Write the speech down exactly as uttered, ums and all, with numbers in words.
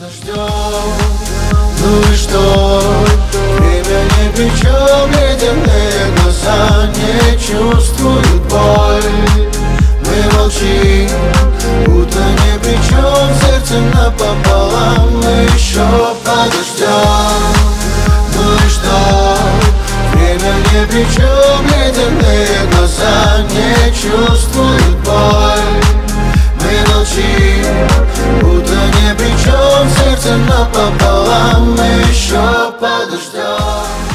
подождем. Ну и что? Время ни при чем, ледяные глаза не чувствуют боль. Мы молчим, будто ни при чем, сердце напополам. Мы еще подождем. Ну и что? Время ни при чем, ледяные глаза не чувствуют боль. Мы молчим, будто ни при чем, сердце напополам. Мы еще подождем.